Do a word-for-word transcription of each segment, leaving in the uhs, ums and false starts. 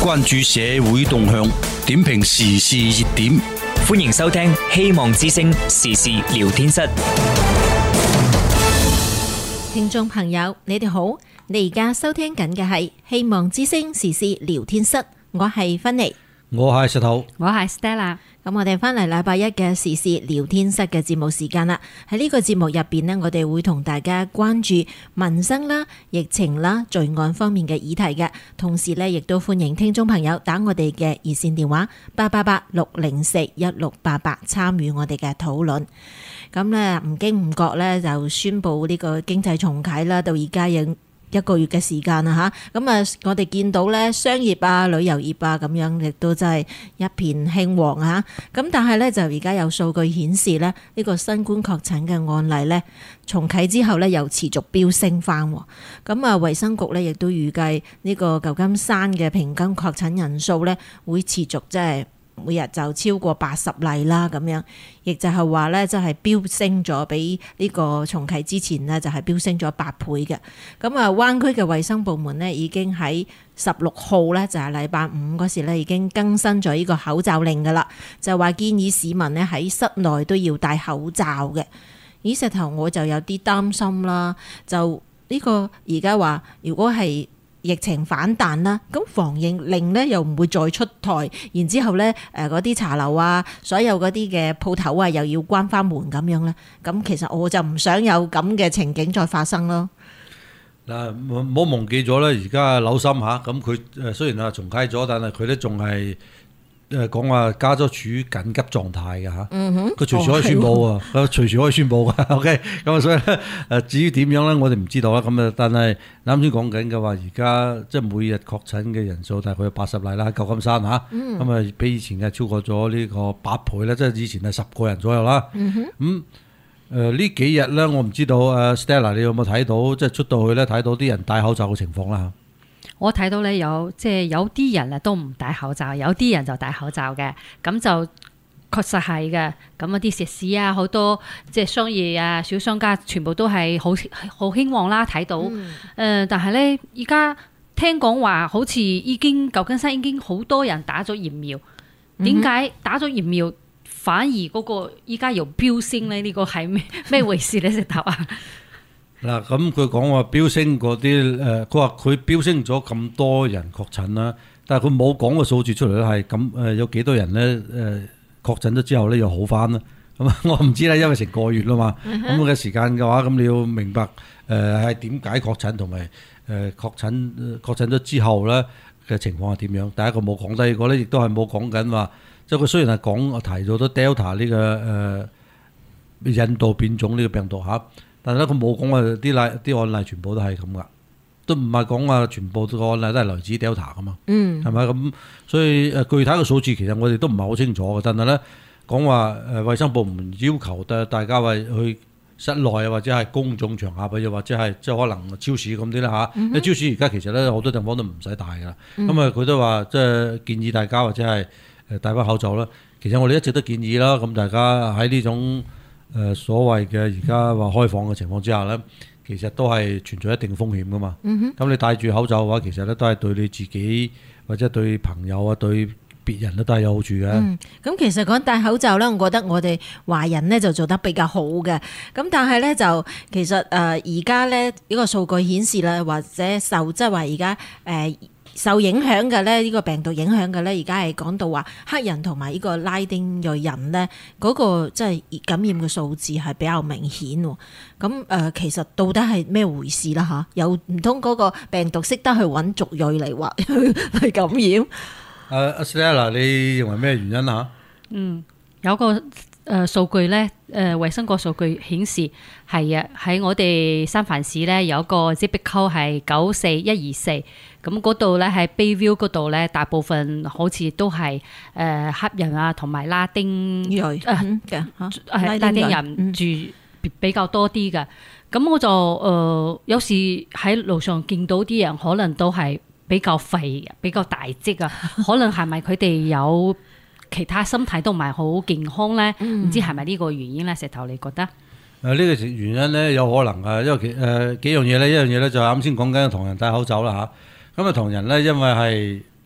關注社會動向，點評時事熱點。 歡迎收聽希望之聲時事聊天室。 聽眾朋友，你哋好，你而家收聽緊嘅係希望之聲時事聊天室，我係芬妮， 我係石頭， 我係 Stella。 咁我哋翻嚟禮拜一嘅時事聊天室嘅節目時間啦。喺呢個節目入邊呢，我哋會同大家關注民生啦、疫情啦、罪案方面嘅議題嘅，同時呢，亦都歡迎聽眾朋友打我哋嘅熱線電話八八八六零四一六八八參與我哋嘅討論。咁咧唔經唔覺咧就宣布呢個經濟重啟啦，到而家有一個月嘅時間啦吓，咁啊我哋見到咧商業啊、旅遊業啊咁樣亦都真係一片興旺啊。咁但係咧就而家有數據顯示咧，呢個新冠確診嘅案例咧重啟之後咧又持續飆升翻。咁啊衛生局咧亦都預計呢個舊金山嘅平均確診人數咧會持續即係每日就超過八十例啦，咁樣，亦就係話咧，即係飆升咗，比呢個重啟之前呢，就係飆升咗八倍嘅。咁啊，灣區嘅衛生部門呢，已經喺十六號咧，就係禮拜五嗰時咧，已經更新咗呢個口罩令噶啦，就話建議市民呢喺室內都要戴口罩嘅。咦，石頭我就有啲擔心啦，就呢個而家話，如果係疫情反彈啦，咁防疫令咧又唔會再出台，然之後咧誒嗰啲茶樓啊，所有嗰啲嘅鋪頭啊，又要關翻門咁樣咧，咁其實我就唔想有咁嘅情景再發生咯。 嗱，唔好忘記咗咧，而家紐森嚇，咁佢誒雖然啊重啟咗，但係佢咧仲係誒講話加咗處於緊急狀態嘅嚇。嗯哼，佢隨時可以宣佈啊，佢隨時可以宣佈嘅。OK，咁啊，所以咧誒至於點樣咧，我哋唔知道啦。咁啊，但係啱先講緊嘅話，而家即係每日確診嘅人數大概有八十例啦，舊金山嚇，咁啊比以前嘅超過咗呢個八倍咧，即係以前係十個人左右啦。嗯哼，咁。誒呢幾日咧，我唔知道誒 Stella 你有冇睇到，即係出到去咧睇到啲人戴口罩嘅情況啦。 我睇到咧有即係有啲人啊都唔戴口罩，有啲人就戴口罩嘅，咁就確實係嘅。咁啊啲食肆啊，好多即係商業啊、小商家，全部都係好好興旺啦。睇到誒、嗯呃，但係咧依家聽講話，好似已經舊金山已經好多人打咗疫苗，點解打咗疫苗？反而嗰個依家又飆升咧，呢個係咩咩回事咧？石頭啊！ 嗱，咁佢講話飆升嗰啲誒，佢話佢飆升咗咁多人確診啦，但係佢冇講個數字出嚟咧，係咁誒有幾多人咧誒確診咗之後咧又好翻啦？咁啊，我唔知啦，因為成個月啦嘛，咁嘅時間嘅話，咁你要明白誒係點解確診同埋誒確診確診咗之後咧嘅情況係點樣？第一個冇講，第二個咧亦都係冇講緊話。即係佢雖然係講我提到咗 Delta 呢、這個誒、呃、印度變種呢個病毒嚇，但係咧佢冇講話啲例啲案例全部都係咁噶，都唔係講話全部個案例都係來自 Delta 噶嘛，嗯，係咪咁？所以誒具體嘅數字其實我哋都唔係好清楚嘅，但係咧講話誒衛生部門要求大大家為去室內啊或者係公眾場合，又或者係即係可能超市咁啲啦嚇，因為超市而家其實咧好多地方都唔使戴噶啦，咁啊佢都話即係建議大家或者係。誒戴翻口罩啦，其實我哋一直都建議啦，咁大家喺呢種誒所謂嘅而家話開放嘅情況之下咧，其實都係存在一定風險噶嘛。咁、嗯、你戴住口罩嘅話，其實咧都係對你自己或者對朋友啊、對別人咧都係有好處嘅。咁、 嗯、其實講戴口罩咧，我覺得我哋華人咧就做得比較好嘅。咁但係咧就其實誒而家咧呢個數據顯示啦，或者受即係話而家誒。受影響嘅咧，呢個病毒影響嘅咧，而家係講到話黑人同埋呢個拉丁裔人咧，嗰個即係感染嘅數字係比較明顯。咁誒，其實到底係咩回事啦？嚇，有唔通嗰個病毒識得去揾族裔嚟話去感染？ 阿阿 Stella，你認為咩原因啊？ 嗯，有個誒數據咧，誒衛生局數據顯示係啊，喺我哋三藩市咧有一個 zip code 係九四一二四，咁嗰度咧喺 Bayview 嗰度咧，大部分好似都係誒黑人啊，同埋拉丁裔嘅嚇，係拉丁人住比較多啲嘅。咁我就誒有時喺路上見到啲人，可能都係比較肥、比較大隻啊，可能係咪佢哋有其他身體都唔係好健康咧？唔知係咪呢個原因咧？石頭，你覺得？ 誒呢個原因咧有可能啊，因為其誒幾樣嘢咧，一樣嘢咧就係啱先講緊唐人戴口罩啦嚇。咁啊唐人咧，因為係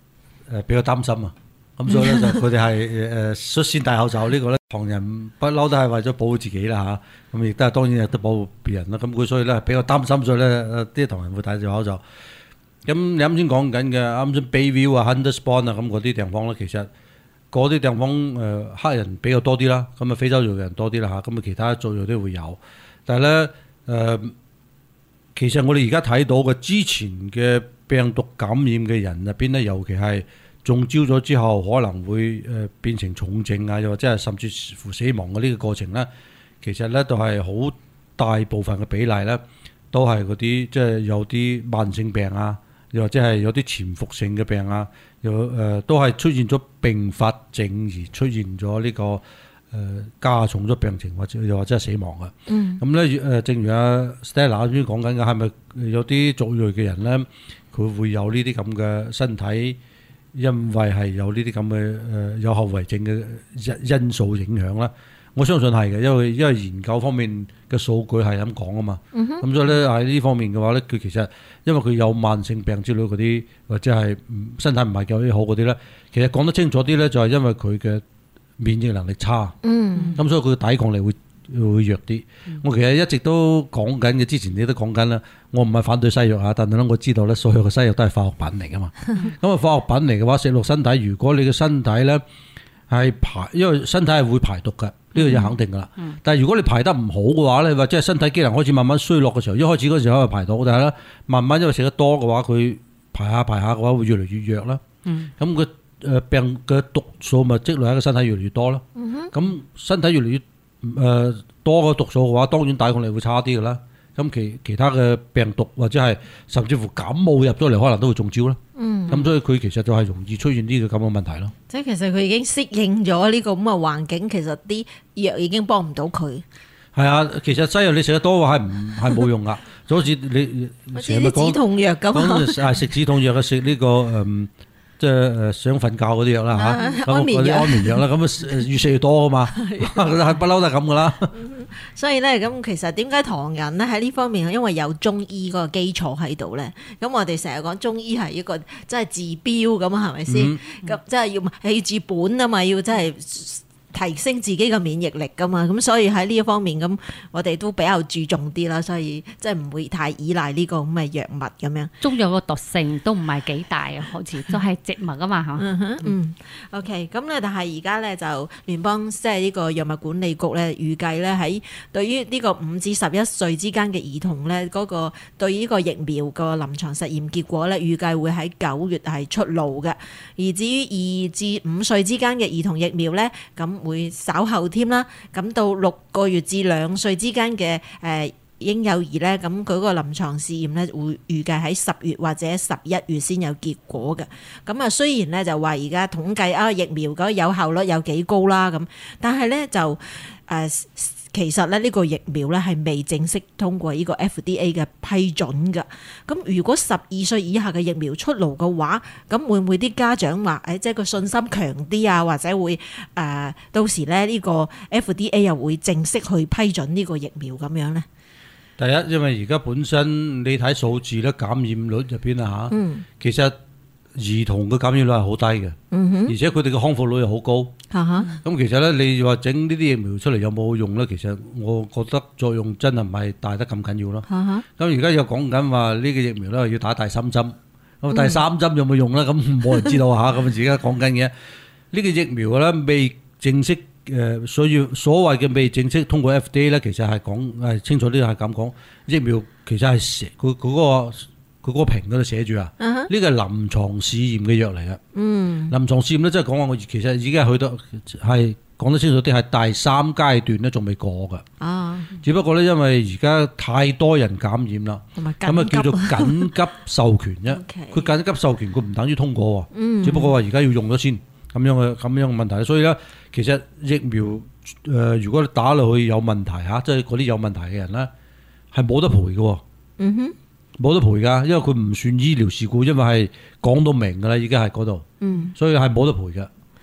誒比較擔心啊。咁所以咧就佢哋係誒率先戴口罩呢個咧，唐人不嬲都係為咗保護自己啦嚇，咁亦都係當然亦都保護別人啦。咁佢所以咧比較擔心，所以咧啲唐人會戴住口罩。咁你啱先講緊嘅，啱先 Bayview 啊、Hunters Point 啊咁嗰啲地方咧，其實嗰啲地方誒黑人比較多啲啦，咁啊非洲裔嘅人多啲啦嚇，咁啊其他族裔都會有。但係咧誒，其實我哋而家睇到嘅之前嘅病毒感染嘅人入邊咧，尤其係中招咗之後可能會誒變成重症啊，又或者係甚至乎死亡嘅呢個過程咧，其實咧都係好大部分嘅比例咧，都係嗰啲即係有啲慢性病啊，又或者係有啲潛伏性嘅病啊，又誒、呃、都係出現咗併發症而出現咗呢、這個誒、呃、加重咗病情或者又或者係死亡嘅。嗯。咁咧誒，正如阿 Stella 啱先講緊嘅，係咪有啲族裔嘅人咧，佢會有呢啲咁嘅身體？因為係有呢啲咁嘅誒有後遺症嘅因因素影響啦，我相信係嘅，因為因為研究方面嘅數據係咁講啊嘛，咁、嗯、所以咧喺呢方面嘅話咧，佢其實因為佢有慢性病之類嗰啲，或者係身體唔係幾好嗰啲咧，其實講得清楚啲咧，就係因為佢嘅免疫能力差，咁、嗯、所以佢嘅抵抗力會會弱啲。嗯、我其實一直都講緊嘅，之前你都講緊啦。我唔係反對西藥啊，但係咧我知道咧，所有嘅西藥都係化學品嚟噶嘛。咁啊，化學品嚟嘅話，食落身體，如果你嘅身體咧係排，因為身體係會排毒嘅，呢個就肯定噶啦。嗯、但係如果你排得唔好嘅話咧，或者係身體機能開始慢慢衰落嘅時候，一開始嗰時候係排到，但係咧慢慢因為食得多嘅話，佢排下排下嘅話會越嚟越弱啦。咁佢誒病嘅毒素咪積累喺個身體越嚟越多啦。咁、嗯、身體越嚟越誒、呃、多嘅毒素嘅話，當然抵抗力會差啲噶啦。咁其其他嘅病毒或者係甚至乎感冒入咗嚟，可能都會中招啦。嗯，咁所以佢其實就係容易出現呢個咁嘅問題咯。即係其實佢已經適應咗呢個咁嘅環境，其實啲藥已經幫唔到佢。係啊，其實西藥你食得多嘅話係唔係冇用噶，就好似你成日咪講止痛藥咁啊，食止痛藥嘅食呢個誒。即係誒想瞓覺嗰啲藥啦嚇，咁嗰啲安眠藥啦，咁啊越食越多噶嘛，係不嬲都係咁噶啦。所以咧，咁其實點解唐人咧喺呢方面，因為有中醫嗰個基礎喺度咧。咁我哋成日講中醫係一個即係治標咁啊，係咪先？咁即係要起治本啊嘛，要真係提升自己嘅免疫力噶嘛，咁所以喺呢一方面咁，我哋都比較注重啲啦，所以即係唔會太依賴呢個咁嘅藥物咁樣。中藥個毒性都唔係幾大啊，好似都係植物啊嘛嚇。嗯嗯。OK，咁咧，但係而家咧就聯邦即係呢個藥物管理局咧，預計咧喺對於呢個五至十一歲之間嘅兒童咧，嗰個對於呢個疫苗個臨床實驗結果咧，預計會喺九月係出爐嘅。而至於二至五歲之間嘅兒童疫苗咧，咁會稍後添啦，咁到六個月至兩歲之間嘅誒嬰幼兒咧，咁佢嗰個臨床試驗咧會預計喺十月或者十一月先有結果嘅。咁啊，雖然咧就話而家統計啊疫苗嗰個有效率有幾高啦，咁但係咧就誒。呃其實咧呢個疫苗咧係未正式通過呢個 F D A 嘅批准㗎。咁如果十二歲以下嘅疫苗出爐嘅話，咁會唔會啲家長話誒，即係個信心強啲啊？或者會誒、呃、到時咧呢個 F D A 又會正式去批准呢個疫苗咁樣呢？第一，因為而家本身你睇數字咧，感染率入邊啊嚇，嗯、其實兒童嘅感染率係好低嘅，嗯、哼而且佢哋嘅康復率又好高。咁、嗯、其實咧，你話整呢啲疫苗出嚟有冇用咧？其實我覺得作用真係唔係大得咁緊要咯。咁而家又講緊話呢個疫苗咧要打第三針，咁第三針有冇用咧？咁冇人知道嚇。咁而家講緊嘅呢個疫苗咧未正式誒，所以所謂嘅未正式通過 F D A 咧，其實係講係清楚啲係咁講，疫苗其實係寫佢佢嗰個。佢嗰個瓶嗰度寫住啊，呢個係臨床試驗嘅藥嚟嘅。嗯，臨床試驗咧，即係講話我其實已經係去到係講得清楚啲，係第三階段咧，仲未過㗎。啊，只不過咧，因為而家太多人感染啦，咁啊叫做緊急授權啫。佢緊急授權，佢唔等於通過喎。嗯，只不過話而家要用咗先，咁樣嘅咁樣嘅問題。所以咧，其實疫苗誒、呃，如果你打落去有問題嚇，即係嗰啲有問題嘅人咧，係冇得賠嘅。嗯哼。冇得賠㗎，因為佢唔算醫療事故，因為係講到明㗎啦，已經係嗰度，嗯、所以係冇得賠嘅。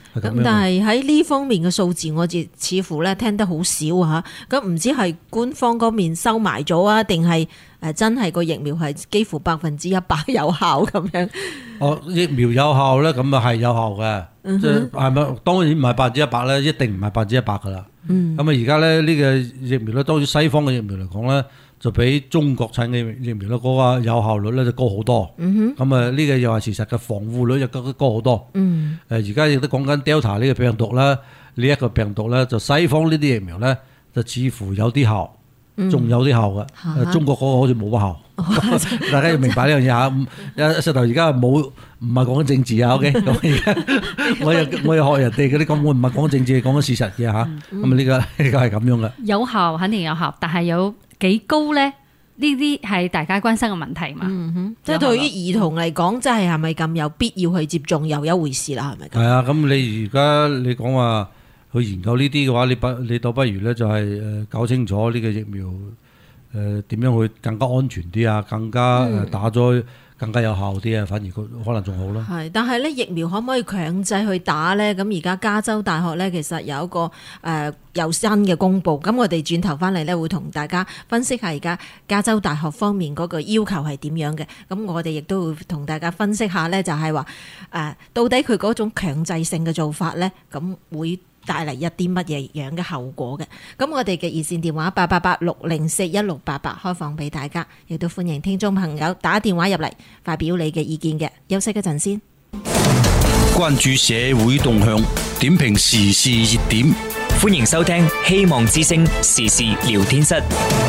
咁但係喺呢方面嘅數字，我哋似乎咧聽得好少嚇。咁唔知係官方嗰面收埋咗啊，定係誒真係個疫苗係幾乎百分之一百有效咁樣？ 哦，疫苗有效咧，咁啊係有效嘅，即係係咪？當然唔係百分之一百咧，一定唔係百分之一百噶啦。咁啊而家咧呢個疫苗咧，當然西方嘅疫苗嚟講咧，就比中國產嘅疫苗咧嗰個有效率咧就高好多。咁啊呢個又係事實嘅，防護率又高高好多。誒而家亦都講緊 Delta 呢個病毒啦，呢一個病毒咧就西方呢啲疫苗咧就似乎有啲效，仲有啲效嘅。誒中國嗰個好似冇乜效。大家要明白呢樣嘢嚇。一石頭而家冇唔係講緊政治啊 ，OK？ 咁而家我又我又學人哋嗰啲咁，我唔係講政治，講緊事實嘅嚇。咁啊呢個呢個係咁樣嘅。 有效肯定有效，但係有幾高咧？呢啲係大家關心嘅問題嘛。嗯哼， 即係對於兒童嚟講，即係係咪咁有必要去接種又一回事啦？係咪？ 係啊，咁你而家你講話去研究呢啲嘅話，你不你倒不如咧就係誒搞清楚呢個疫苗誒點樣去更加安全啲啊，更加誒打咗更加有效啲啊，反而佢可能仲好咯。 係，但係咧疫苗可唔可以強制去打咧？咁而家加州大學咧其實有一個誒、呃、有新嘅公佈，咁我哋轉頭翻嚟咧會同大家分析下而家加州大學方面嗰個要求係點樣嘅。咁我哋亦都會同大家分析下咧，就係話誒到底佢嗰種強制性嘅做法咧，咁會帶嚟一啲乜嘢樣嘅後果嘅。咁我哋嘅熱線電話八八八六零四一六八八開放俾大家，亦都歡迎聽眾朋友打電話入嚟發表你嘅意見嘅。休息一陣先， 關注社會動向，點評時事熱點， 歡迎收聽希望之聲時事聊天室。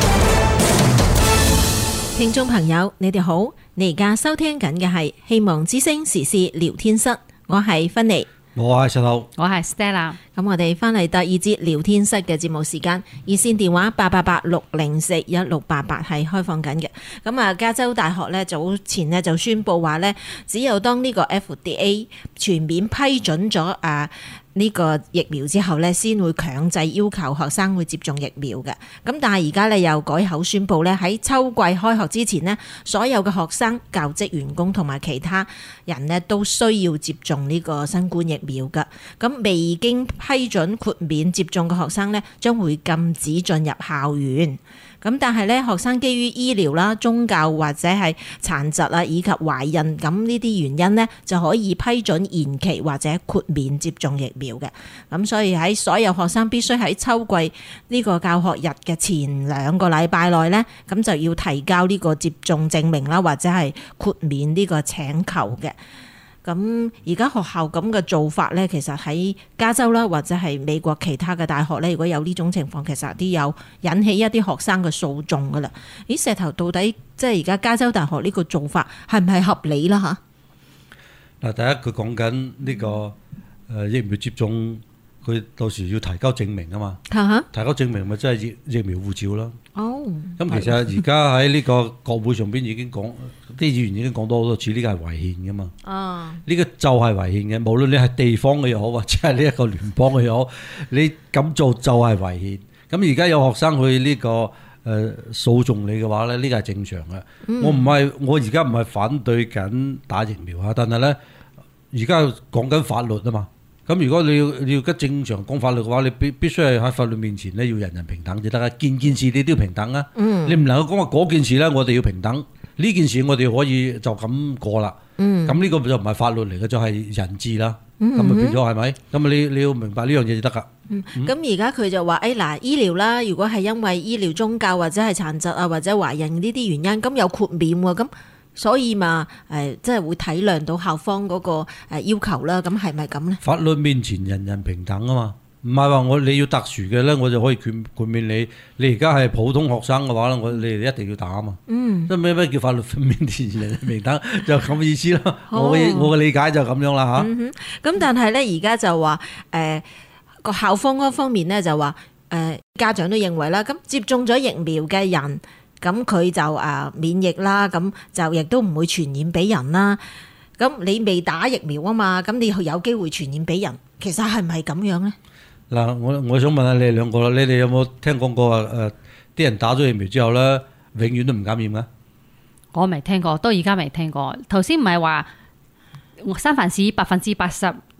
聽眾朋友你哋好，你而家收聽緊嘅係希望之聲時事聊天室，我係芬妮。 我係石頭， 我係 Stella。 咁我哋翻嚟第二節聊天室嘅節目時間，熱線電話八八八六零四一六八八係開放緊嘅。咁啊，加州大學咧早前咧就宣布話咧，只有當呢個 F D A 全面批准咗啊呢個疫苗之後咧，先會強制要求學生去接種疫苗嘅。咁但係而家咧又改口宣布咧，喺秋季開學之前呢，所有嘅學生、教職員工同埋其他人呢都需要接種呢個新冠疫苗嘅。咁未經批准豁免接種嘅學生呢，將會禁止進入校園。咁但係咧，學生基於醫療啦、宗教或者係殘疾啊，以及懷孕咁呢啲原因呢，就可以批准延期或者豁免接種疫苗嘅。咁所以喺所有學生必須喺秋季呢個教學日嘅前兩個禮拜內呢，咁就要提交呢個接種證明啦，或者係豁免呢個請求嘅。咁而家學校咁嘅做法咧，其實喺加州啦，或者係美國其他嘅大學咧，如果有呢種情況，其實都有引起一啲學生嘅訴訟噶啦。咦，石頭到底即係而家加州大學呢個做法係唔係合理啦？吓， 嗱，第一佢講緊呢個誒疫苗接種，佢到時要提交證明啊嘛。 嚇， 提交證明咪即係疫疫苗護照咯。 哦， 咁其實而家喺呢個國會上邊已經講，啲議員已經講到好多次，呢個係違憲噶嘛。哦，呢個就係違憲嘅，無論你係地方嘅又好，或者係呢一個聯邦嘅又好，你咁做就係違憲。咁而家有學生去呢個誒訴訟你嘅話咧，呢個係正常嘅。嗯、我唔係，我而家唔係反對緊打疫苗啊，但係咧而家講緊法律啊嘛。咁如果你要你要跟正常講法律嘅話，你必必須係喺法律面前咧要人人平等就得啦。件件事你都要平等啊！嗯、你唔能夠講話嗰件事咧，我哋要平等，呢件事我哋可以就咁過啦。咁呢、嗯、個就唔係法律嚟嘅，就係、是、人治啦。咁咪、嗯、變咗係咪？咁你你要明白呢樣嘢就得噶。 咁而家佢就話誒嗱，醫療啦，如果係因為醫療宗教或者係殘疾啊或者懷孕呢啲原因，咁有豁免喎咁。所以嘛，誒，即係會體諒到校方嗰個誒要求啦。咁係咪咁呢？ 法律面前人人平等啊嘛，唔係話我你要特殊嘅咧，我就可以豁豁免你。你而家係普通學生嘅話咧，我你哋一定要打啊嘛。嗯，即係咩咩叫法律面前人人平等，就咁嘅意思啦。哦、我嘅我嘅理解就咁樣啦吓。咁、 嗯、但係咧，而家就話誒個校方嗰方面咧就話誒、呃、家長都認為啦，咁接種咗疫苗嘅人。咁佢就啊免疫啦，咁就亦都唔會傳染俾人啦。咁你未打疫苗啊嘛，咁你有機會傳染俾人，其實係唔係咁樣呢？ 嗱，我我想問下你哋兩個啦，你哋有冇聽講過啊？誒、呃，啲人打咗疫苗之後咧，永遠都唔感染噶？ 我未聽過，到而家未聽過。頭先唔係話三藩市百分之八十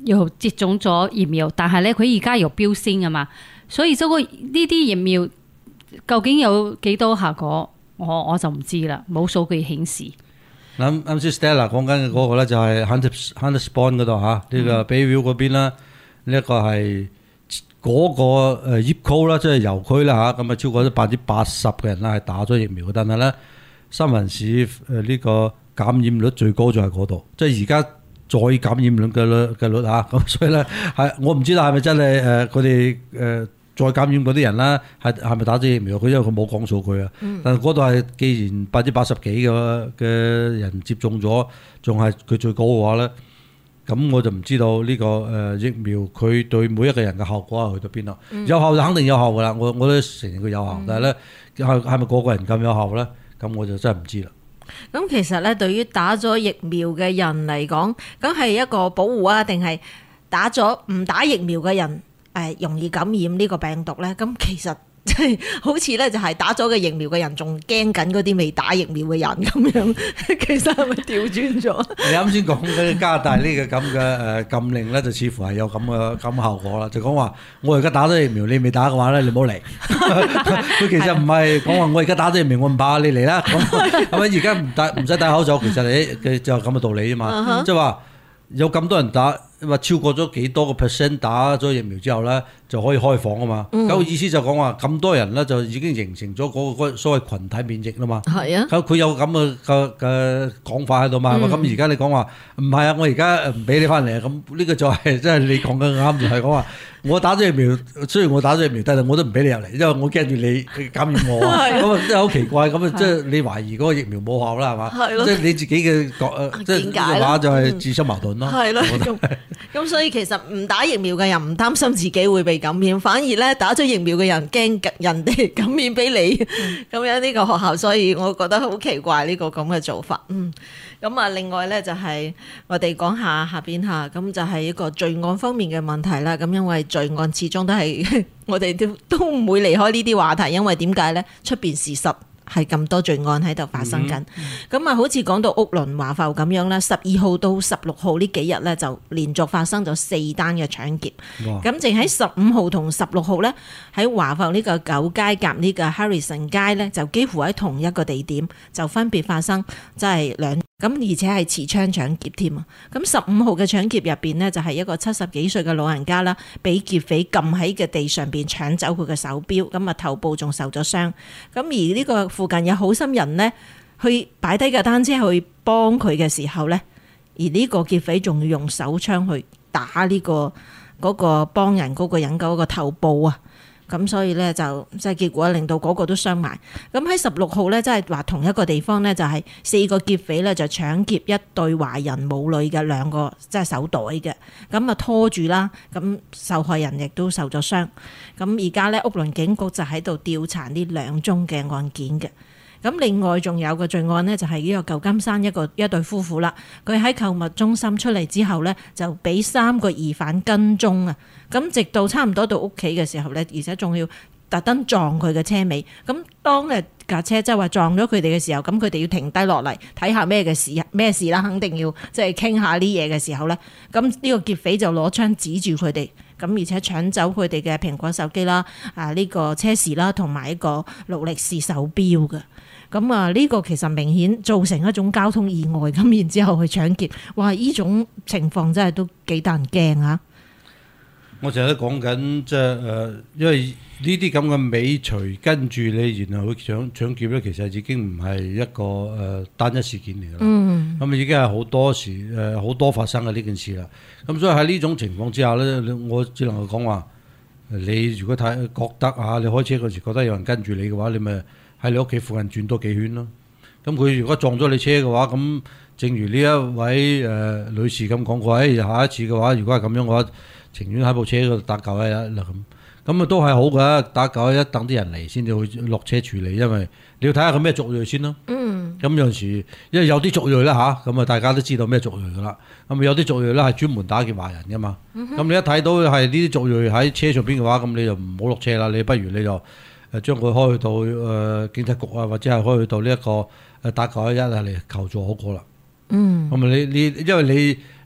又接種咗疫苗，但係咧佢而家又飆升啊嘛，所以嗰個呢啲疫苗究竟有幾多效果，我我就唔知啦，冇數據顯示。 啱啱先 Stella 講緊嘅嗰個咧就係 Hunter Hunter Spawn 嗰度嚇，呢個 Bayview 嗰邊啦，呢一個係嗰個誒 East Coast 啦，即係郵區啦嚇，咁啊超過咗百分之八十嘅人啦係打咗疫苗，但係咧三藩市誒呢個感染率最高就係嗰度，即係而家再感染率嘅率嘅率嚇，咁所以咧係我唔知道係咪真係誒佢哋誒再感染嗰啲人啦，係係咪打咗疫苗？佢因為佢冇講數據啊，但係嗰度係既然百分之八十幾嘅嘅人接種咗，仲係佢最高嘅話咧，咁我就唔知道呢個誒疫苗佢對每一個人嘅效果係去到邊度。有效就肯定有效㗎啦，我我都承認佢有效，但係咧係係咪個個人咁有效咧？咁我就真係唔知啦。 咁其實咧，對於打咗疫苗嘅人嚟講，咁係一個保護啊，定係打咗唔打疫苗嘅人誒容易感染呢個病毒咧？咁其實即係好似咧，就係打咗嘅疫苗嘅人仲驚緊嗰啲未打疫苗嘅人咁樣，其實係咪調轉咗？ 你啱先講嘅加拿大呢個咁嘅誒禁令咧，就似乎係有咁嘅咁效果啦。就講話我而家打咗疫苗，你未打嘅話咧，你唔好嚟。佢其實唔係講話我而家打咗疫苗，我唔怕你嚟啦。咁係咪而家唔戴唔使戴口罩？其實你嘅就係咁嘅道理啊嘛。即係話有咁多人打。話超過咗幾多個 percent 打咗疫苗之後咧，就可以開放啊嘛。咁、嗯、意思就講話咁多人咧，就已經形成咗嗰個所謂群體免疫啦嘛。係啊，佢有咁嘅嘅嘅講法喺度嘛。咁而家你講話唔係啊，我而家唔俾你翻嚟啊。咁呢個就係即係你講緊啱，就係講話我打咗疫苗，雖然我打咗疫苗，但係我都唔俾你入嚟，因為我驚住你感染我啊。咁啊真係好奇怪。咁啊即係你懷疑嗰個疫苗冇效啦，係嘛？即係你自己嘅講即係嘅話就係自相矛盾咯。係咯。 咁所以其實唔打疫苗嘅人唔擔心自己會被感染，反而咧打咗疫苗嘅人驚人哋感染俾你咁樣呢個學校，所以我覺得好奇怪呢個咁嘅做法。嗯，咁啊，另外咧就係我哋講下下邊下，咁就係一個罪案方面嘅問題啦。咁因為罪案始終都係我哋都都唔會離開呢啲話題，因為點解咧？出邊事實係咁多罪案喺度發生緊，咁啊、嗯嗯、好似講到屋崙華埠咁樣啦，十二號到十六號呢幾日咧就連續發生咗四單嘅搶劫，咁淨喺十五號同十六號咧喺華埠呢個九街夾呢個 Harrison 街咧就幾乎喺同一個地點就分別發生，即係兩咁而且係持槍搶劫添啊！咁十五號嘅搶劫入邊呢，就係一個七十幾歲嘅老人家啦，俾劫匪撳喺嘅地上邊搶走佢嘅手錶，咁啊頭部仲受咗傷。咁而呢個附近有好心人呢，去擺低架單車去幫佢嘅時候呢，而呢個劫匪仲要用手槍去打呢個嗰個幫人嗰個人嗰個頭部啊！咁所以咧就即係結果令到嗰個都傷埋。咁喺十六號咧，即係話同一個地方咧，就係四個劫匪咧就搶劫一對華人母女嘅兩個即係手袋嘅，咁啊拖住啦。咁受害人亦都受咗傷。咁而家咧屋崙警局就喺度調查呢兩宗嘅案件嘅。咁另外仲有個罪案呢，就係呢個舊金山一個一對夫婦啦。佢喺購物中心出嚟之後呢，就俾三個疑犯跟蹤啊。咁直到差唔多到屋企嘅時候呢，而且仲要特登撞佢嘅車尾。咁當誒架車即係話撞咗佢哋嘅時候，咁佢哋要停低落嚟睇下咩嘅事咩事啦，肯定要即係傾下啲嘢嘅時候呢。咁呢個劫匪就攞槍指住佢哋，咁而且搶走佢哋嘅蘋果手機啦、啊呢個車匙啦，同埋一個勞力士手錶嘅。咁啊，呢個其實明顯造成一種交通意外，咁然之後去搶劫，哇！呢種情況真係都幾得人驚啊！ 我成日都講緊即係誒，因為呢啲咁嘅尾隨跟住你，然後去搶搶劫咧，其實已經唔係一個誒、呃、單一事件嚟㗎啦。嗯，咁已經係好多時誒好、呃、多發生嘅呢件事啦。咁所以喺呢種情況之下咧，我只能夠講話，你如果睇覺得啊，你開車嗰時覺得有人跟住你嘅話，你咪喺你屋企附近轉多幾圈咯。咁佢如果撞咗你車嘅話，咁正如呢一位誒、呃、女士咁講過，誒下一次嘅話，如果係咁樣嘅話，情願喺部車嗰度打九一一啦咁。咁啊都係好嘅，打九一一等啲人嚟先至去落車處理，因為你要睇下佢咩族裔先咯。嗯。咁有陣時，因為有啲族裔啦吓，咁啊大家都知道咩族裔噶啦。咁有啲族裔咧係專門打劫華人噶嘛。咁、嗯、你一睇到係呢啲族裔喺車上邊嘅話，咁你就唔好落車啦。你不如你就誒將佢開去到誒警察局啊，或者係開去到呢一個誒打九一一啊嚟求助好過啦。嗯。咁啊你你因為你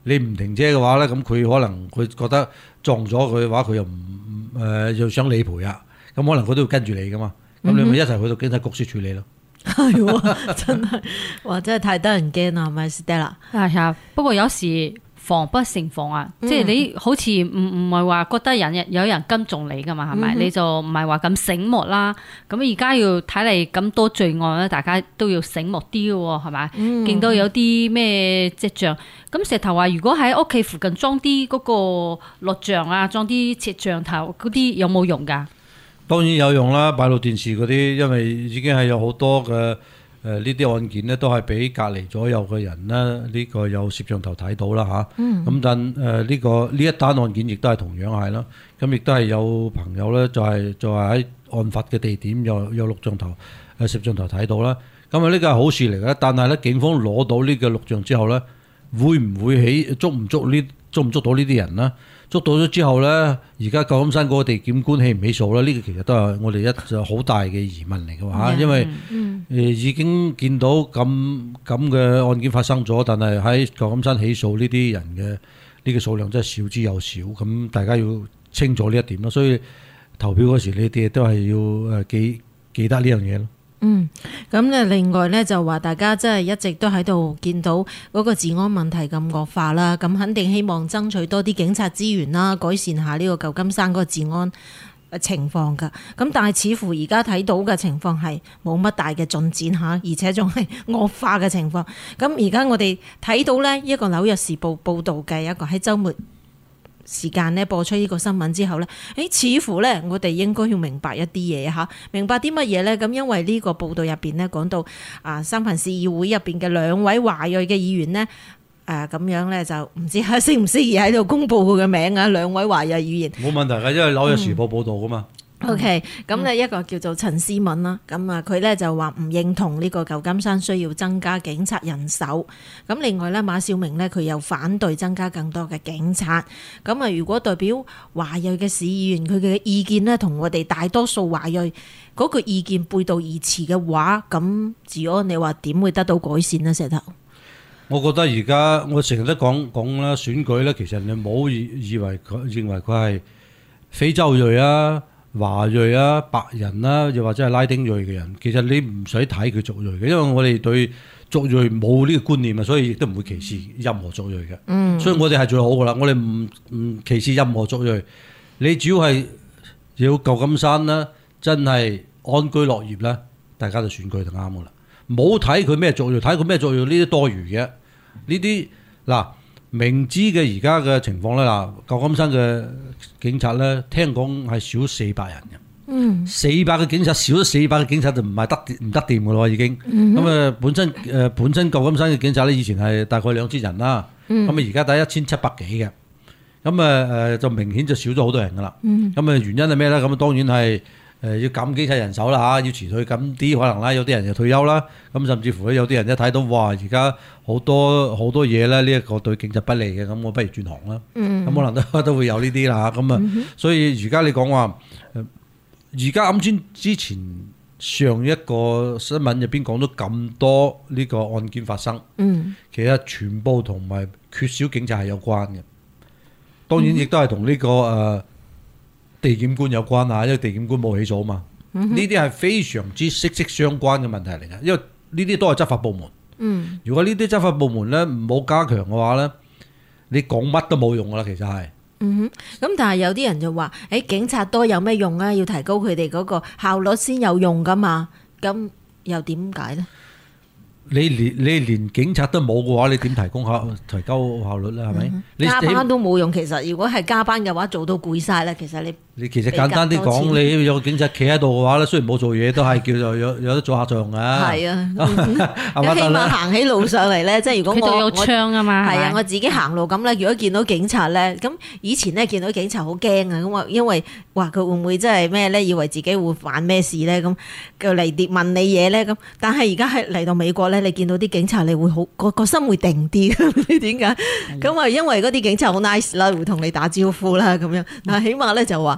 你唔停車嘅話咧，咁佢可能佢覺得撞咗佢嘅話，佢又唔誒又想理賠啊，咁可能佢都要跟住你噶嘛，咁你咪一齊去到警察局先處理咯。 係喎，真係，哇！真係太得人驚啦，係咪 Stella？ 係啊，不過有時防不勝防啊，嗯、即係你好似唔唔係話覺得人有人跟蹤你噶嘛，係咪？嗯、你就唔係話咁醒目啦。咁而家要睇嚟咁多罪案咧，大家都要醒目啲喎，係咪？嗯、見到有啲咩跡象，咁石頭話如果喺屋企附近裝啲嗰個錄像啊，裝啲攝像頭嗰啲有冇用㗎？ 當然有用啦，閉路電視嗰啲，因為已經係有好多嘅誒呢啲案件咧，都係俾隔離左右嘅人咧，呢、呢個有攝像頭睇到啦嚇。咁、嗯、但誒呢、呢個呢一單案件亦都係同樣係啦。咁亦都係有朋友咧，就係就係喺案發嘅地點有有錄像頭誒攝像頭睇到啦。咁啊呢個係好事嚟嘅，但係咧警方攞到呢個錄像之後咧，會唔會起捉唔捉呢捉唔捉到呢啲人呢？捉到咗之後咧，而家舊金山嗰個地檢官起唔起訴咧？呢個其實都係我哋一就好大嘅疑問嚟嘅嚇，因為誒已經見到咁咁嘅案件發生咗，但係喺舊金山起訴呢啲人嘅呢個數量真係少之又少，咁大家要清楚呢一點咯。所以投票嗰時，你哋都係要誒記記得呢樣嘢咯。 嗯，咁咧另外咧就話大家真係一直都喺度見到嗰個治安問題咁惡化啦，咁肯定希望爭取多啲警察資源啦，改善下呢個舊金山嗰個治安情況噶。咁但係似乎而家睇到嘅情況係冇乜大嘅進展吓，而且仲係惡化嘅情況。咁而家我哋睇到呢一個紐約時報報道嘅一個喺週末時間咧播出呢個新聞之後咧，誒似乎咧我哋應該要明白一啲嘢嚇，明白啲乜嘢咧？咁因為呢個報道入邊咧講到啊，三藩市議會入邊嘅兩位華裔嘅議員咧，誒咁樣咧就唔知係適唔適宜喺度公佈佢嘅名啊？兩位華裔議員冇問題嘅，因為紐約時報報道噶嘛。 OK，咁咧一個叫做陳思敏啦，咁啊佢咧就話唔認同呢個舊金山需要增加警察人手。咁另外咧馬兆明咧佢又反對增加更多嘅警察。咁啊如果代表華裔嘅市議員佢嘅意見咧同我哋大多數華裔嗰個意見背道而馳嘅話，咁治安你話點會得到改善呢？石頭？ 我覺得而家我成日都講講啦，選舉咧其實你唔好以以為佢認為佢係非洲裔啊、華裔啊、白人啦，又或者係拉丁裔嘅人，其實你唔使睇佢族裔嘅，因為我哋對族裔冇呢個觀念啊，所以亦都唔會歧視任何族裔嘅。嗯，所以我哋係最好噶啦，我哋唔唔歧視任何族裔。你主要係要舊金山啦，真係安居樂業啦，大家就選舉就啱噶啦。冇睇佢咩族裔，睇佢咩族裔呢啲多餘嘅。呢啲嗱明知嘅而家嘅情況咧，嗱舊金山嘅警察咧，聽講係少四百人嘅。嗯，四百個警察少咗四百個警察就唔係得唔得掂嘅咯，已經。咁啊、嗯、本身誒、呃、本身舊金山嘅警察咧，以前係大概兩千人啦。咁啊而家得一千七百幾嘅。咁啊誒就明顯就少咗好多人噶啦。咁啊、嗯、原因係咩咧？咁啊當然係。誒要減警察人手啦嚇，要辭退咁啲可能啦，有啲人就退休啦，咁甚至乎咧有啲人一睇到哇而家好多好多嘢咧，呢一個對警察不利嘅，咁我不如轉行啦。咁、嗯、可能都都會有呢啲啦嚇，咁啊，嗯、哼所以而家你講話，而家啱先之前上一個新聞入邊講咗咁多呢個案件發生，嗯、其實全部同埋缺少警察係有關嘅，當然亦都係同呢個誒。呃地檢官有關啊，因為地檢官冇起訴嘛，呢啲係非常之息息相關嘅問題嚟嘅，因為呢啲都係執法部門。嗯，如果呢啲執法部門咧唔好加強嘅話咧，你講乜都冇用噶啦，其實係。嗯哼， 咁但係有啲人就話，誒、欸，警察多有咩用啊？要提高佢哋嗰個效率先有用噶嘛？咁又點解咧？ 你連你連警察都冇嘅話，你點提供效提高效率咧？係咪？你加班都冇用。其實如果係加班嘅話，做到攰晒咧。其實你你其實簡單啲講，你有個警察企喺度嘅話咧，雖然冇做嘢，都係叫做有有得做下作用㗎。係啊， 起碼行起路上嚟咧，即係如果我有槍啊嘛， 係啊，我自己行路咁咧，如果見到警察咧，咁以前咧見到警察好驚啊，咁啊，因為哇佢會唔會真係咩咧？以為自己會犯咩事咧？咁佢嚟問你嘢咧咁，但係而家係嚟到美國咧。你見到啲警察，你會好個個心會定啲，你點解？咁啊，因為嗰啲警察好 nice 啦，會同你打招呼啦，咁樣。但係起碼咧就話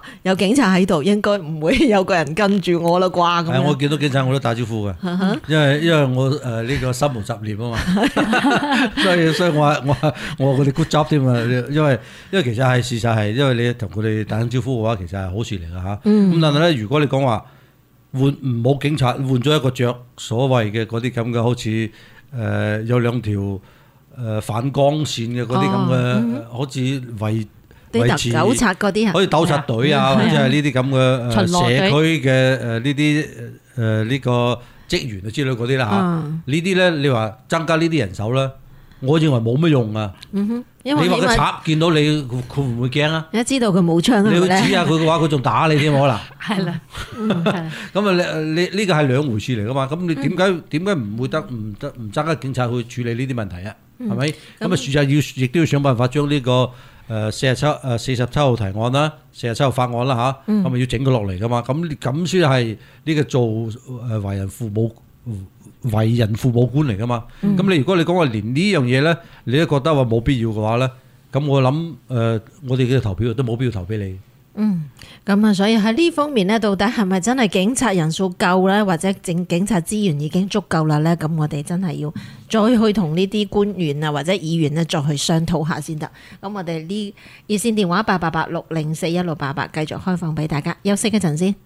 有警察喺度，應該唔會有個人跟住我啦啩咁樣。 係我見到警察我都打招呼嘅，因為因為我誒呢個心無雜念啊嘛，所以所以我話我話我話佢哋 good job 添啊，因為因為其實係事實係，因為你同佢哋打聲招呼嘅話，其實係好事嚟嘅嚇。咁、嗯、但係咧，如果你講話換唔冇警察，換咗一個着所謂嘅嗰啲咁嘅，好似誒、呃、有兩條誒、呃、反光線嘅嗰啲咁嘅，好似維維持糾察嗰啲， 好似糾察隊啊，或者係呢啲咁嘅社區嘅誒呢啲誒呢個職員啊之類嗰啲啦嚇。呢啲咧你話增加呢啲人手咧，我認為冇乜用啊。嗯哼，因為你話個賊見到你，佢佢會唔會驚啊？ 一知道佢冇槍啊， 你要指下佢嘅話，佢仲打你添可能。 係啦， 咁啊，你你呢個係兩回事嚟噶嘛？咁你點解點解唔會得唔得唔增加警察去處理呢啲問題啊？係咪？咁啊，事實要亦都要想辦法將呢個。誒四十七誒四十七號提案啦，四十七號法案啦嚇，咁咪要整佢落嚟噶嘛？咁咁先係呢個做誒為人父母為人父母官嚟噶嘛？咁、嗯、你如果你講話連呢樣嘢咧，你都覺得話冇必要嘅話咧，咁我諗誒、呃、我哋嘅投票都冇必要投俾你。 嗯，咁啊，所以喺呢方面咧，到底係咪真係警察人數夠咧，或者整警察資源已經足夠啦咧？咁我哋真係要再去同呢啲官員啊或者議員咧再去商討下先得。咁我哋呢熱線電話八八八六零四一六八八繼續開放俾大家，休息一陣先。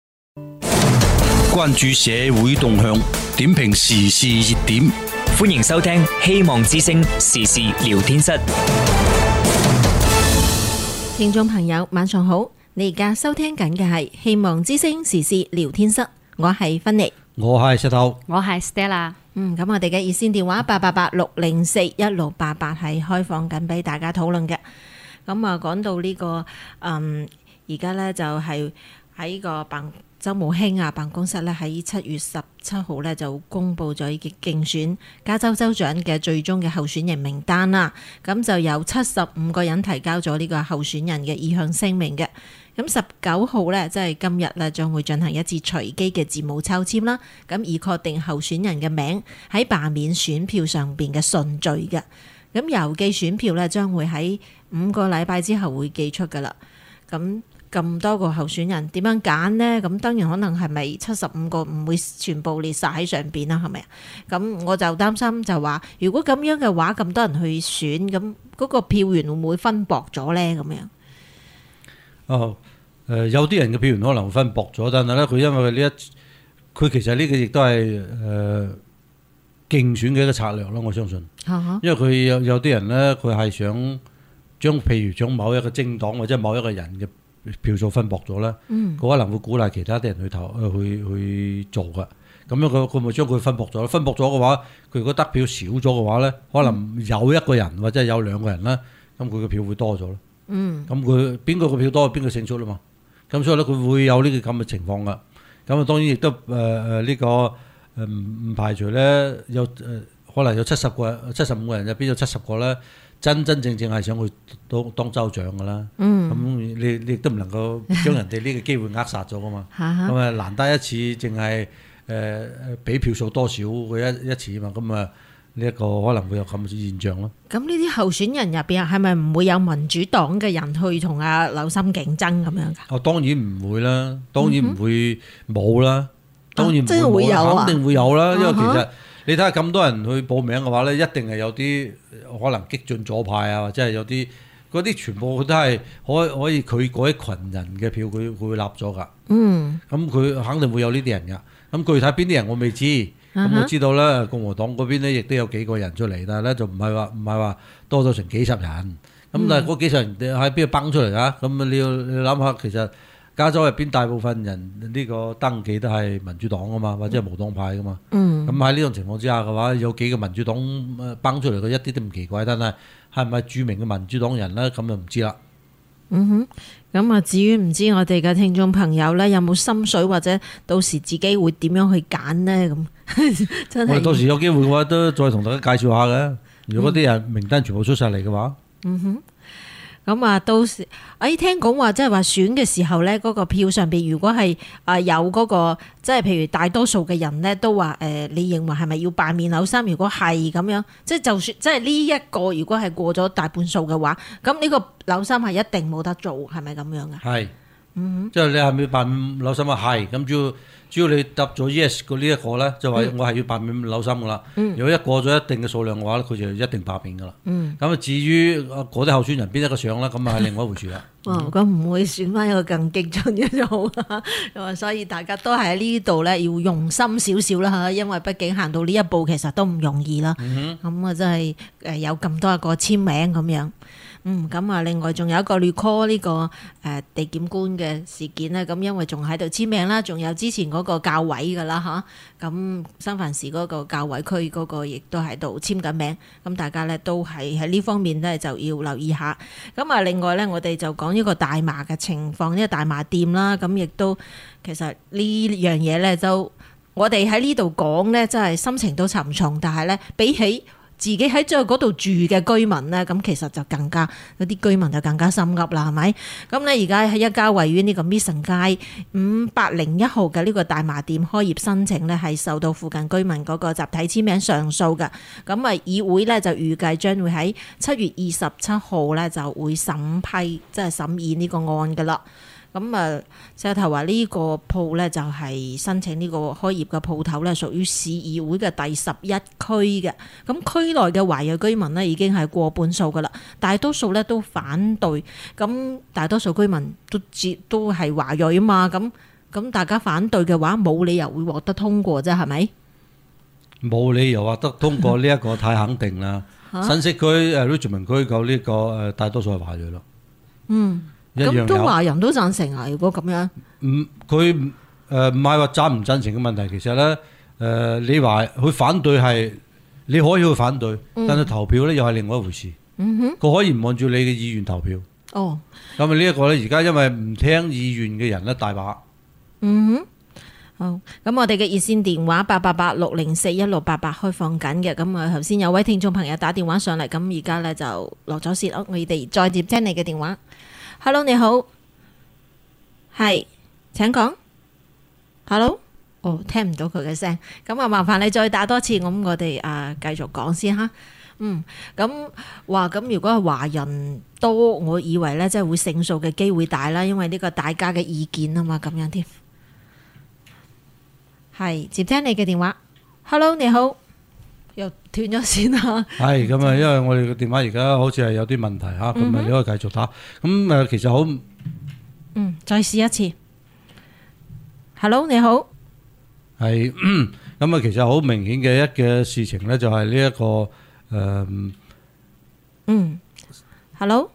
關注社會動向，點評時事熱點， 歡迎收聽希望之聲時事聊天室。 聽眾朋友晚上好，你而家收聽緊嘅係希望之聲時事聊天室，我係芬妮， 我係石頭， 我係 Stella。 嗯，咁我哋嘅熱線電話八八八六零四一六八八係開放緊俾大家討論嘅。咁啊，講到呢個嗯，而家咧就係喺個辦周慕卿啊辦公室咧喺七月十七號咧就公布咗競選加州州長嘅最終嘅候選人名單啦。咁就有七十五個人提交咗呢個候選人嘅意向聲明嘅。咁十九號咧即係今日咧將會進行一次隨機嘅字母抽籤啦。咁以確定候選人嘅名喺罷免選票上邊嘅順序嘅。咁郵寄選票咧將會喺五個禮拜之後會寄出噶啦。咁咁多個候選人點樣揀呢？咁當然可能係咪七十五個唔會全部列晒喺上邊啦？係咪啊？咁我就擔心就話，如果咁樣嘅話，咁多人去選，咁嗰個票源會唔會分薄咗呢？咁樣哦，誒、呃、有啲人嘅票源可能分薄咗，但係咧佢因為呢一佢其實呢個亦都係誒、呃、競選嘅一個策略咯，我相信。Uh-huh. 因為佢有有啲人咧，佢係想將譬如將某一個政黨或者某一個人嘅票數分薄咗咧，佢、嗯、可能會鼓勵其他啲人去投去去做噶。咁樣佢佢咪將佢分薄咗？分薄咗嘅話，佢如果得票少咗嘅話咧，可能有一個人或者有兩個人咧，咁佢嘅票會多咗咯。嗯，咁佢邊個嘅票多，邊個勝出啦嘛。咁所以咧，佢會有呢個咁嘅情況噶。咁啊，當然亦都誒誒呢個誒唔唔排除咧，有誒、呃、可能有七十個七十五個人入邊有七十個咧。真真正正係想去當當州長噶啦，咁、嗯、你你亦都唔能夠將人哋呢個機會扼殺咗噶嘛，咁啊難得一次，淨係誒俾票數多少嘅一一次啊嘛，咁啊呢一個可能會有咁嘅現象咯。咁呢啲候選人入邊係咪唔會有民主黨嘅人去同阿劉森競爭咁樣㗎？哦，當然唔會啦，當然唔會冇啦、嗯，當然唔會冇、啊、會有啊、肯定會有啦，因為其實。你睇下咁多人去報名嘅話咧，一定係有啲可能激進左派啊，或者係有啲嗰啲全部都係可可以佢嗰一群人嘅票，佢佢會立咗噶。嗯，咁佢肯定會有呢啲人噶。咁具體邊啲人我未知，咁、uh-huh. 我知道咧，共和黨嗰邊咧亦都有幾個人出嚟，但係咧就唔係話唔係話多咗成幾十人。咁、嗯、但係嗰幾十人喺邊度崩出嚟啊？咁你要你諗下，其實。加州入邊大部分人呢個登記都係民主黨啊嘛，或者係無黨派噶嘛。嗯。咁喺呢種情況之下嘅話，有幾個民主黨崩出嚟，佢一啲都唔奇怪。但係係咪著名嘅民主黨人咧？咁就唔知啦。嗯哼。咁啊，至於唔知我哋嘅聽眾朋友咧，有冇心水或者到時自己會點樣去揀呢？咁真係。我哋到時有機會嘅話，都再同大家介紹下嘅。如果啲人名單全部出晒嚟嘅話。嗯哼。咁啊，到時誒聽講話，即係話選嘅時候咧，嗰個票上邊如果係啊有嗰個，即係譬如大多數嘅人咧都話誒，你認為係咪要罷免劉森？如果係咁樣，即係就算即係呢一個，如果係過咗大半數嘅話，咁呢個劉森係一定冇得做，係咪咁樣啊？係， 嗯即係你係咪辦免樓審啊？係，咁只要只要你答咗 yes 嗰呢一個咧，就話我係要辦免樓審噶啦。 嗯如果一過咗一定嘅數量嘅話咧，佢就一定罷免噶啦。 嗯。 咁啊，至於嗰啲候選人邊一個上咧，咁啊係另外一回事啦。 哦，咁唔會選翻一個更激進嘅就好啦。咁啊，所以大家都喺呢度咧要用心少少啦嚇，因為畢竟行到呢一步其實都唔容易啦。咁啊，真係誒有咁多個簽名咁樣。嗯，咁啊，另外仲有一個 recall 呢個誒地檢官嘅事件咧，咁因為仲喺度簽名啦，仲有之前嗰個教委噶啦嚇，咁三藩市嗰個教委區嗰個亦都喺度簽緊名，咁大家咧都係喺呢方面咧就要留意下。咁啊，另外咧我哋就講呢個大麻嘅情況，呢個大麻店啦，咁亦都其實呢樣嘢咧就我哋喺呢度講咧，真係心情都沉重，但係咧比起自己喺在嗰度住嘅居民呢，咁其實就更加嗰啲居民就更加心噏啦，係咪？咁呢而家喺一家位於呢個 Mission 街五百零一號嘅呢個大麻店開業申請呢，係受到附近居民嗰個集體簽名上訴嘅。咁啊，議會呢就預計將會喺七月二十七號呢就會審批，即係審議呢個案㗎啦。咁啊，石頭話呢個鋪咧就係申請呢個開業嘅鋪頭咧，屬於市議會嘅第十一區嘅。咁區內嘅華裔居民呢已經係過半數噶啦，大多數咧都反對。咁大多數居民都接都係華裔啊嘛，咁咁大家反對嘅話，冇理由會獲得通過啫，係咪？ 冇理由獲得通過呢一個太肯定啦。新潟區誒 Richmond 區夠呢個誒大多數係華裔咯。 嗯。咁都華人都贊成啊！如果咁樣， 唔佢誒唔係話贊唔贊成嘅問題，其實咧誒、呃、你話佢反對係你可以去反對，嗯、但係投票咧又係另外一回事。嗯哼，佢可以唔按照你嘅意願投票。哦，咁啊呢一個咧而家因為唔聽意願嘅人咧大把。 嗯哼，好，咁我哋嘅熱線電話八八八六零四一六八八開放緊嘅，咁啊頭先有位聽眾朋友打電話上嚟，咁而家咧就落咗線，我哋再接聽你嘅電話。Hello， 你好，係，請講。Hello，哦，聽唔到佢嘅聲，咁啊麻煩你再打多次，咁我哋啊繼續講先哈。嗯，咁話咁如果係華人多，我以為咧即係會勝訴嘅機會大啦，因為呢個大家嘅意見啊嘛，咁樣添。係，接聽你嘅電話。Hello， 你好。又斷咗線啦。 係咁啊，因為我哋嘅電話而家好似係有啲問題嚇，咁啊、嗯、哼你可以繼續打。咁誒其實好， 嗯，再試一次。Hello， 你好。係， 咁啊其實好明顯嘅一嘅事情咧，就係呢一個誒，呃、 嗯 ，Hello，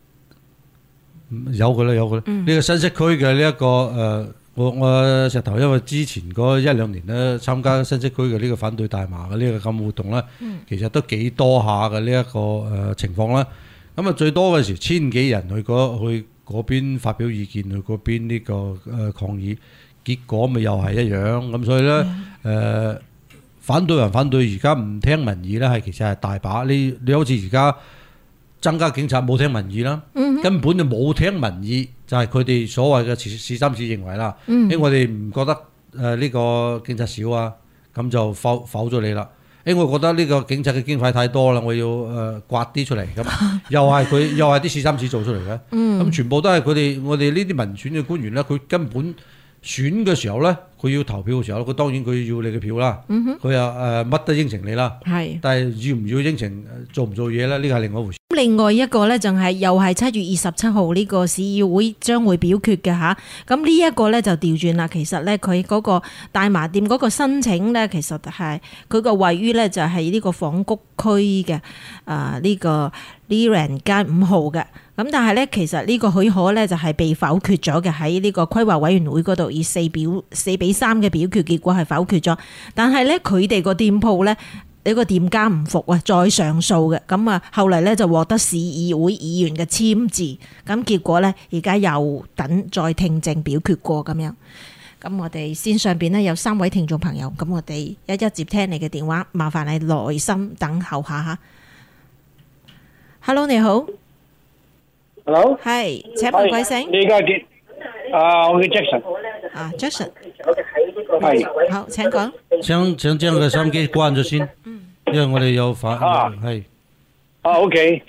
有嘅啦，有嘅啦。呢、嗯、個新潟區嘅呢一個誒。呃我我石頭，因為之前嗰一兩年咧參加新潟區嘅呢個反對大麻嘅呢個咁活動咧，嗯、其實都幾多下嘅呢一個誒情況啦。咁啊最多嘅時千幾人去嗰去嗰邊發表意見，去嗰邊呢個誒抗議，結果咪又係一樣。咁所以咧誒、嗯呃、反對人反對，而家唔聽民意咧，係其實係大把。你你好似而家增加警察冇聽民意啦，嗯、哼根本就冇聽民意。就係佢哋所謂嘅市市三市認為啦，因為、嗯、我哋唔覺得誒呢、呃這個警察少啊，咁就否否咗你啦。因為我覺得呢個警察嘅經費太多啦，我要誒、呃、刮啲出嚟咁，又係佢又係啲市三市做出嚟嘅，咁、嗯、全部都係佢哋我哋呢啲民選嘅官員咧，佢根本選嘅時候咧，佢要投票嘅時候，佢當然佢要你嘅票啦，佢又誒乜都應承你啦，是但係要唔要應承做唔做嘢咧？呢個係另外一回事。 另外一個咧，就係又係七月二十七號呢個市議會將會表決嘅吓。咁呢一個咧就調轉啦。其實咧佢嗰個大麻店嗰個申請咧，其實係佢個位於咧就係呢個紡谷區嘅啊呢個 Liran 街五號嘅。咁但係咧，其實呢個許可咧就係被否決咗嘅，喺呢個規劃委員會嗰度以四表四比三嘅表決結果係否決咗。但係咧佢哋個店鋪咧。呢個店家唔服啊，再上訴嘅，咁啊後嚟咧就獲得市議會議員嘅簽字，咁結果咧而家又等再聽證表決過咁樣。咁我哋線上邊咧有三位聽眾朋友，咁我哋一一接聽你嘅電話，麻煩你耐心等候下吓。Hello， 你好。 Hello， 係，請問貴姓？ 你而家叫啊，我叫 Jackson。 啊 ，Jackson。 係。 好，請講。 請請將個收音機關咗先，因為我哋有反係。 啊，OK。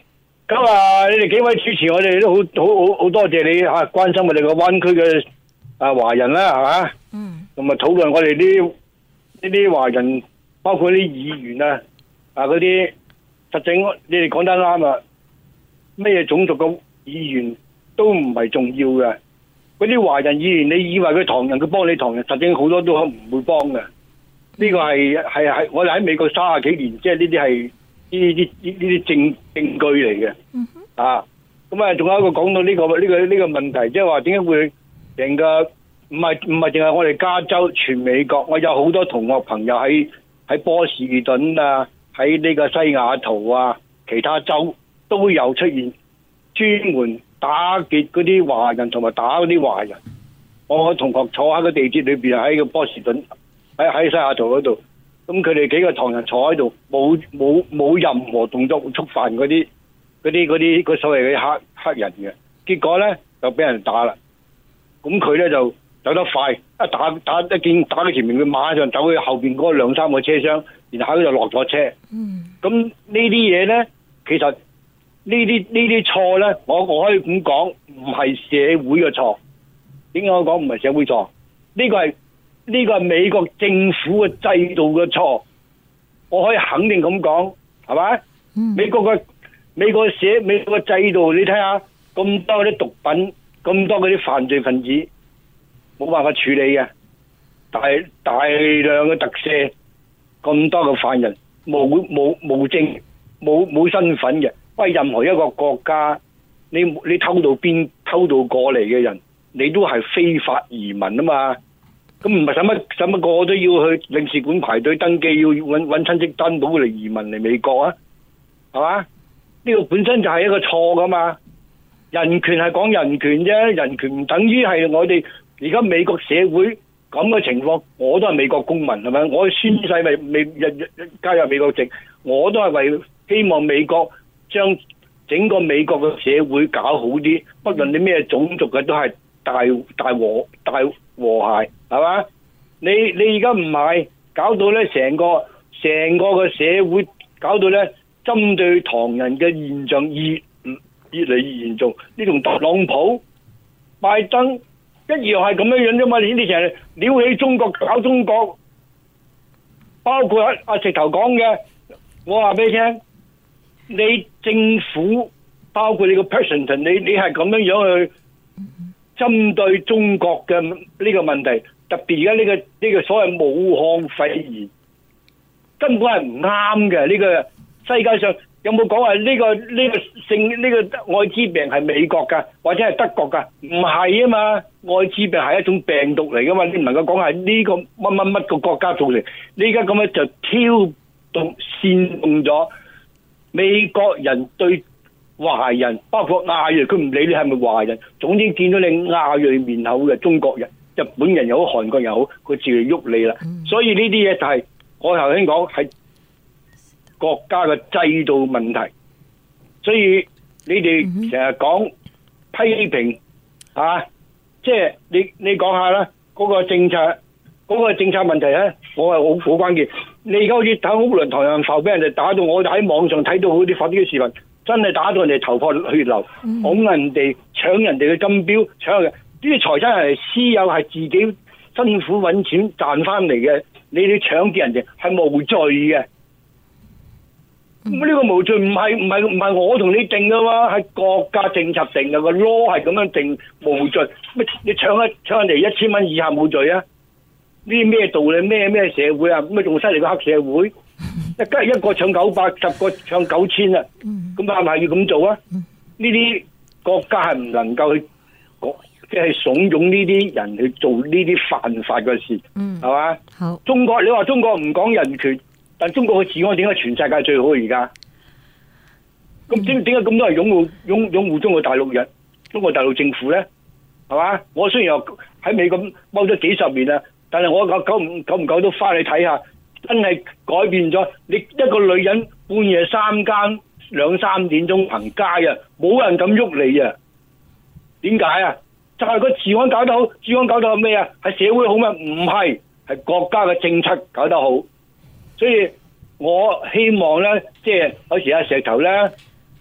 咁啊，你哋幾位主持，我哋都好好好好多謝你嚇關心我哋個灣區嘅啊華人啦，係嘛？嗯。咁啊，討論我哋啲呢啲華人，包括啲議員啊，啊嗰啲，實際你哋講得啱啊！咩種族嘅議員都唔係重要嘅，嗰啲華人議員，你以為佢唐人，佢幫你唐人，實際好多都唔會幫嘅。呢個係係係我哋喺美國三十幾年，即係呢啲係。呢啲呢啲證證據嚟嘅，啊，咁啊，仲有一個講到呢個呢個呢個問題，即係話點解會成個唔係唔係淨係我哋加州，全美國，我有好多同學朋友喺喺波士頓啊，喺呢個西雅圖啊，其他州都有出現專門打劫嗰啲華人同埋打嗰啲華人。我同學坐喺個地鐵裏邊，喺個波士頓，喺喺西雅圖嗰度。咁佢哋幾個唐人坐喺度，冇冇冇任何動作觸犯嗰啲嗰啲嗰啲嗰所謂嘅黑黑人嘅，結果咧就俾人打啦。咁佢咧就走得快，一打打一見打喺前面，佢馬上走去後邊嗰兩三個車廂，然後佢就落咗車。嗯。咁呢啲嘢咧，其實呢啲呢啲錯咧，我我可以咁講，唔係社會嘅錯。點解我講唔係社會錯？呢個係。呢個係美國政府嘅制度嘅錯，我可以肯定咁講，係咪？嗯、美國嘅美國寫美國嘅制度，你睇下咁多啲毒品，咁多嗰啲犯罪分子，冇辦法處理嘅，大大量嘅特赦，咁多嘅犯人冇冇冇證冇冇身份嘅，喂，任何一個國家，你你偷渡邊偷渡過嚟嘅人，你都係非法移民啊嘛。咁唔係使乜使乜個個都要去領事館排隊登記，要揾揾親戚擔保嚟移民嚟美國啊？係嘛？呢個本身就係一個錯噶嘛。人權係講人權啫，人權唔等於係我哋而家美國社會咁嘅情況。我都係美國公民，係咪？我宣誓為美日加入美國籍，我都係為希望美國將整個美國嘅社會搞好啲，不論你咩種族嘅都係大大和大和諧。係嘛？你你而家唔係搞到咧，成個成個嘅社會搞到咧，針對唐人嘅現象越越嚟越嚴重。你同特朗普、拜登一樣係咁樣樣啫嘛？你你成日撩起中國搞中國，包括阿阿直頭講嘅，我話俾你聽，你政府包括你個 president， 你你係咁樣樣去針對中國嘅呢個問題。特別而家呢個呢個所謂武漢肺炎根本係唔啱嘅。呢個世界上有冇講話呢個呢個性呢個艾滋病係美國噶或者係德國噶？唔係啊嘛，艾滋病係一種病毒嚟噶嘛，你唔能夠講係呢個乜乜乜個國家造成。你而家咁樣就挑動煽動咗美國人對華人，包括亞裔，佢唔理你係咪華人，總之見到你亞裔面口嘅中國人。日本人又好，韓國人又好，佢自然喐你啦。嗯、所以呢啲嘢就係、是、我頭先講係國家嘅制度問題。所以你哋成日講批評啊，即係你你講下啦，嗰、那個政策嗰、那個政策問題咧，我係好好關鍵。你而家好似打屋崙唐人埠俾人哋打到，我哋喺網上睇到好啲發啲視頻，真係打到人哋頭破血流，拱、嗯、人哋搶人哋嘅金標，搶人。呢啲財產係私有，係自己辛苦揾錢賺翻嚟嘅，你哋搶劫人哋係無罪嘅。咁呢、嗯、個無罪唔係唔係唔係我同你定噶嘛，係國家政策定嘅，個 law 係咁樣定無罪。乜你搶一搶人哋一千蚊以下冇罪啊？呢啲咩道理？咩咩社會啊？咁啊仲犀利過黑社會？一家一個搶九百，十個搶九千啊！咁係咪要咁做啊？呢啲國家係唔能夠去講。即係慫恿呢啲人去做呢啲犯法嘅事，係嘛？好，中國你話中國唔講人權，但中國嘅治安點解全世界最好而家？咁點點解咁多人擁護擁擁護中國大陸人、中國大陸政府咧？係嘛？我雖然又喺美國踎咗幾十年啦，但係我久久唔久唔久都翻去睇下，真係改變咗。你一個女人半夜三更兩三點鐘行街啊，冇人敢喐你啊？點解啊？就係個治安搞得好，治安搞得好咩啊？係社會好咩？唔係，係國家嘅政策搞得好。所以我希望咧，即係有時阿石頭咧，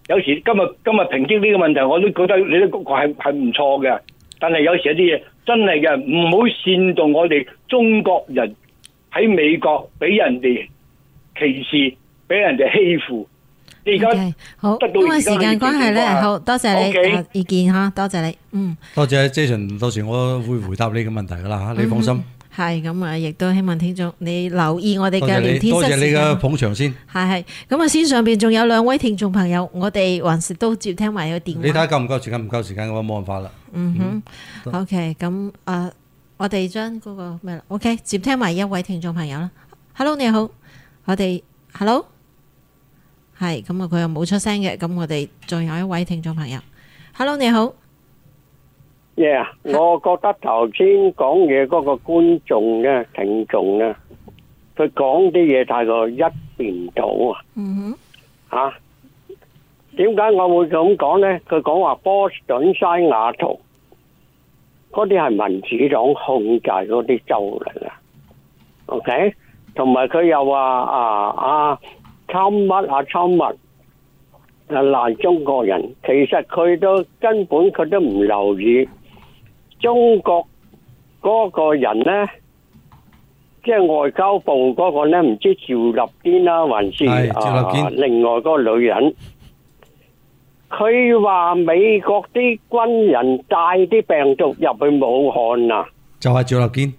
有時今日今日平經呢個問題，我都覺得你都係係唔錯嘅。但係有時有啲嘢真係嘅，唔好煽動我哋中國人喺美國俾人哋歧視，俾人哋欺負。你而家 Okay， 好，因為時間關係咧，好多謝你 Okay 啊意見嚇，多謝你，嗯， 多謝 Jason，到時我會回答你嘅問題噶啦嚇，你放心。 係咁啊，亦都希望聽眾你留意我哋嘅多謝你， 聊天室多謝你時間嘅捧場先。 係係，咁啊線上邊仲有兩位聽眾朋友，我哋還是都接聽埋個電話。 你睇下夠唔夠時間？唔夠時間嘅話，冇辦法啦。 嗯哼，OK，咁啊，我哋將嗰個咩啦 ？OK，接聽埋一位聽眾朋友啦。Hello，你好，我哋 Hello，係咁啊，佢又冇出聲嘅，咁我哋仲有一位聽眾朋友。Hello，你好。 Yeah，我覺得頭先講嘢嗰個觀眾咧、聽眾咧，佢講啲嘢太過一邊倒啊！ 嗯哼，嚇點解我會咁講咧？佢講話波士頓、西雅圖嗰啲係民主黨控制嗰啲州嚟噶。OK，同埋佢又話啊啊，侵乜啊侵乜啊賴中國人，其實佢都根本佢都唔留意。中國嗰個人呢，即係外交部嗰個呢，唔知趙立堅啦，還是啊另外嗰個女人，佢話美國啲軍人帶啲病毒入去武漢啊， 就係趙立堅。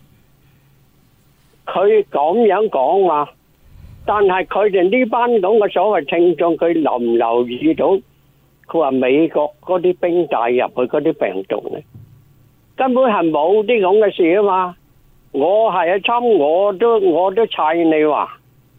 佢咁樣講話，但係佢哋呢班咁嘅所謂聽眾，佢留唔留意到？佢話美國嗰啲兵帶入去嗰啲病毒呢？根本係冇啲咁嘅事啊嘛！我係啊侵，我都我都砌你話，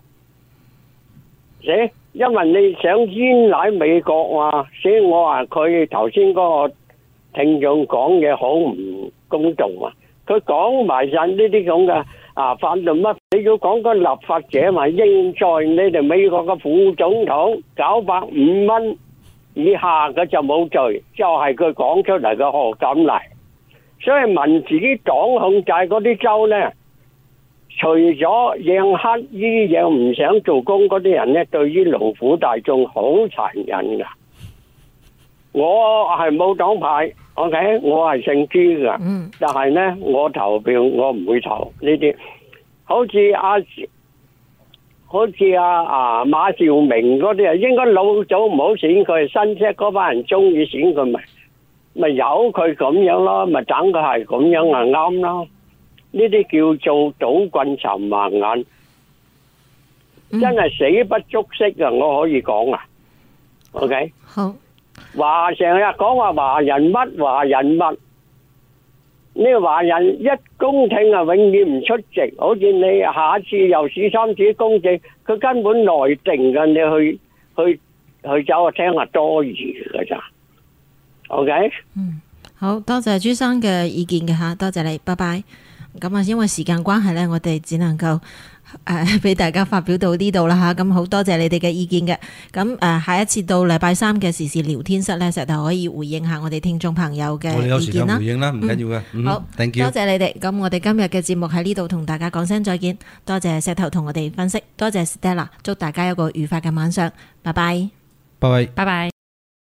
誒，因為你想冤賴美國啊，所以我話佢頭先嗰個聽眾講嘅好唔公道啊！佢講埋晒呢啲咁嘅啊法律乜，你要講個立法者嘛，應在你哋美國嘅副總統九百五蚊以下嘅就冇罪，就係佢講出嚟嘅賀錦麗。所以民主黨控制嗰啲州呢，除咗讓乞衣、讓唔想做工嗰啲人呢，對於勞苦大眾好殘忍噶。我係冇黨派 ，OK， 我係姓朱噶，嗯、但係呢，我投票我唔會投呢啲。好似阿好似阿啊馬兆明嗰啲啊，應該老早唔好選佢，新戚嗰班人中意選佢咪。咪由佢咁樣咯，咪等佢係咁樣啊啱咯。呢啲叫做賭棍尋盲眼，真係死不足惜啊！我可以講啊 ，OK。 好。 話成日講話華人乜華人乜，呢個華人一公聽啊，永遠唔出席。好似你下一次又試三次公證，佢根本內定㗎，你去去去走去聽下多餘㗎咋。OK， 嗯，好多謝朱生嘅意見嘅吓，多謝你，拜拜。咁啊，因為時間關係呢，我哋只能夠誒俾大家發表到呢度啦吓。咁好多謝你哋嘅意見嘅。咁誒，下一次到禮拜三嘅時事聊天室呢，石頭可以回應下我哋聽眾朋友嘅意見啦。 我哋有時間回應啦，唔緊要嘅。 嗯、好 ，thank you， 多謝你哋。咁我哋今日嘅節目喺呢度同大家講聲再見。多謝石頭同我哋分析，多謝 Stella，祝大家有個愉快嘅晚上，拜拜， 拜拜， 拜拜。